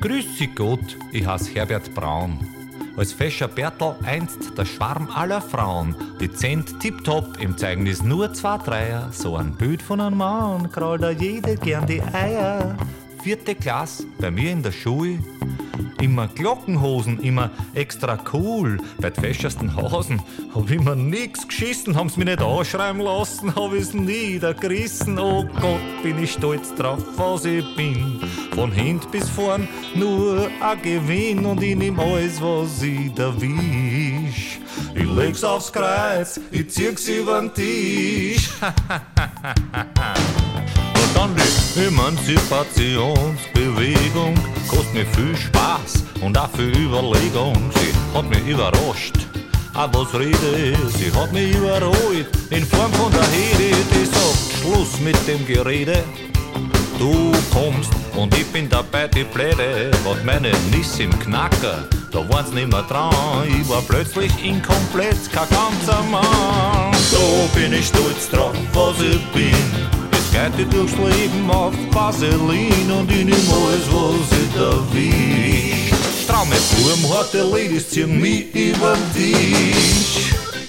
Grüßi Gott, ich heiß Herbert Braun. Als fescher Bertel einst der Schwarm aller Frauen. Dezent tipptopp, im Zeugnis nur 2 Dreier. So ein Bild von einem Mann, krallt da jede gern die Eier. 4. Klasse, bei mir in der Schule. Immer Glockenhosen, immer extra cool. Bei den feschesten Hasen hab ich mir nix geschissen, haben's mich nicht anschreiben lassen, hab ich's niedergerissen. Oh Gott, bin ich stolz drauf, was ich bin. Von Hint bis vorn nur ein Gewinn und ich nehm alles, was ich da wisch. Ich leg's aufs Kreuz, ich zieh's übern Tisch. Und dann die Emanzipationsbewegung kostet mir viel Spaß und auch viel Überlegung. Sie hat mich überrascht, aber was rede, sie hat mich überrollt in Form von der Hede, die sagt Schluss mit dem Gerede. Du kommst und ich bin dabei die Pläde, was meine Niss im Knacker, da waren's nicht mehr dran. Ich war plötzlich inkomplett, kein ganzer Mann. So bin ich stolz drauf, was ich bin. Es geht durchs Leben auf Vaseline und ich nehm alles, was ich da will. Stramme Form, harte Ladies ziehen mich über den Tisch.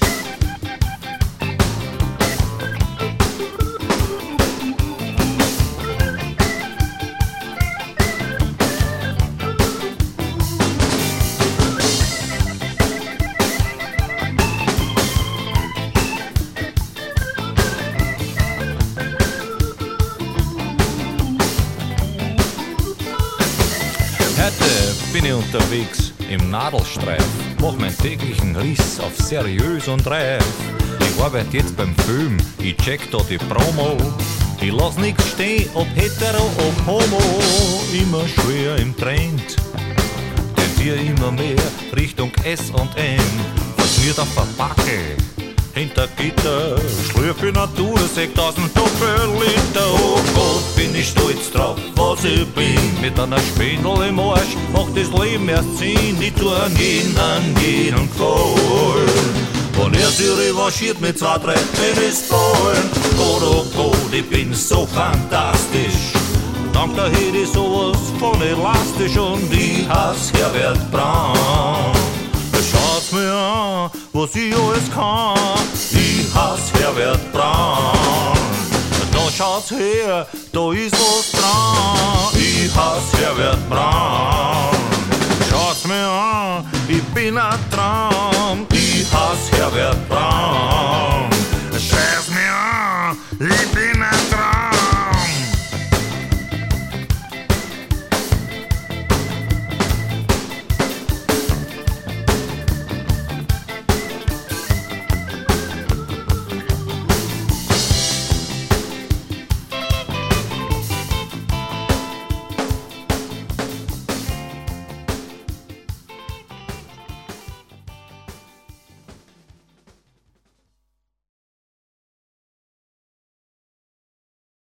Heute bin ich unterwegs im Nadelstreif, mach meinen täglichen Riss auf seriös und reif. Ich arbeite jetzt beim Film, ich check da die Promo. Ich lass nix stehen, ob hetero, ob homo. Immer schwer im Trend, tendier immer mehr Richtung S&M. Was mir da verpacke, hinter Gitter, schlürfe Natursekt aus dem Doppelliter. Oh Gott, bin ich stolz drauf, was ich bin. Mit einer Spindel im Arsch macht das Leben erst Sinn. Ich tu an jeden gefallen. Und er sich revanchiert mit 2, 3 Tennisballen. Gott, oh Gott, ich bin so fantastisch. Dank der Hede sowas von elastisch und ich heiß Herbert Braun. Schaut's mir an, was ich alles kann. Ich heiß Herbert Braun. Da schaut's her, da ist was dran. Ich heiß Herbert Braun. Schaut's mir an, ich bin ein Traum. Ich heiß Herbert Braun. Schau's mir an, ich bin